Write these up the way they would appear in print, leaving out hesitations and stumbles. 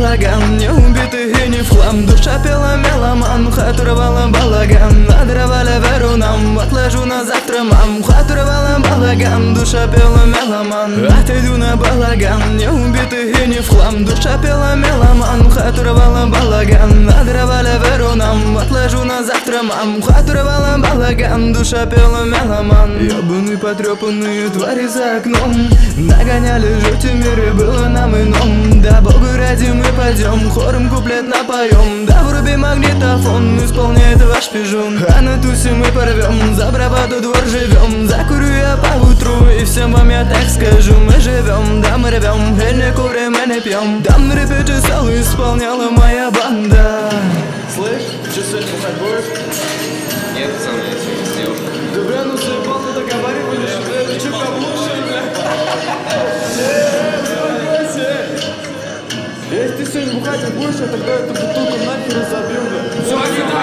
балаган, не убитый и не в хлам. Душа пела меломан, хату рвала балаган. Надрывали веру нам, отложу на завтра мам. Хату рвала балаган, душа пела меломан. Отойду на балаган, не убитый и не в хлам. Душа пела меломан, хату рвала балаган. Надрывали веру нам, отложу на завтра мам. Хату рвала балаган, душа пела меломан. Ебаные потрепанные твари за окном нагоняли жуть, в мире было нам ином. Да Богу ради мы пойдем, хором куплет напоем. Да вруби магнитофон, исполняет ваш пижон. А на тусе мы порвем, за браваду двор живем. Закурю я поутру и всем вам я так скажу. Мы живем, да мы рвем, и не курим, и не пьем. Там на репете соло исполняла моя банда. Слышь, что сегодня бухать будешь? Нет, пацаны, я сегодня не сделал. Да бля, ну заебал, мы договаривались, что это что там лучше, бля. Если ты сегодня бухать не будешь, я тогда эту бутылку нахер разобью, бля.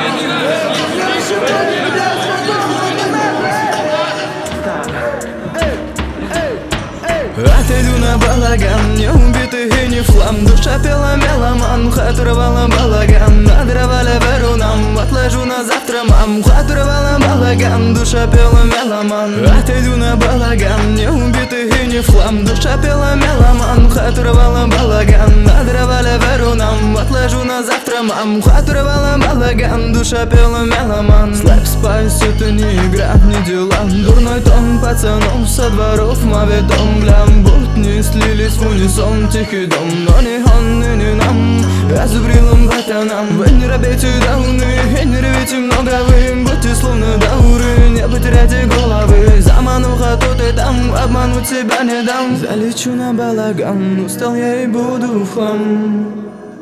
Отойду на балаган, не убитый и не в хлам. Душа пела меломан, хату рвала балаган. Надрывали веру нам, отложу на завтра мам. Хату рвала балаган, душа пела меломан. Отойду на балаган, не убитый и не в хлам. Душа пела меломан, хату рвала балаган. Надрывали веру нам, отложу на завтра мам. Хату рвала балаган, душа пела меломан. Слэп спайс, это не игра, не дела. Дурной тон пацанов со дворов мавитом, бля. Будни слились в унисон, тихий дом. Но не он и не нам, а зубрилым братанам. Вы не робейте дауны, и не ревите много вы. Будьте словно дауры, не потеряйте головы. Замануха тут и там, обмануть себя не дам. Залечу на балаган, устал я и буду в хлам.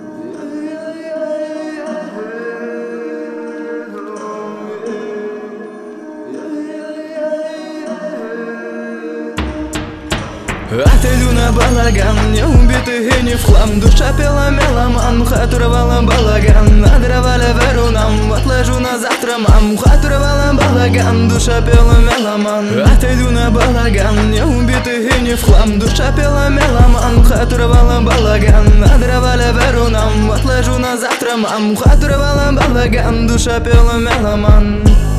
Отойду на балаган, не убитый и не в хлам. Душа пела меломан, хату рвала балаган. Надрывали веру нам, отложу на завтра мам. Хату рвала балаган, душа пела меломан. Отойду на балаган, не убитый и не в хлам. Душа пела меломан, хату рвала балаган. Надрывали веру нам, отложу на завтра мам. Хату рвала балаган, душа пела меломан.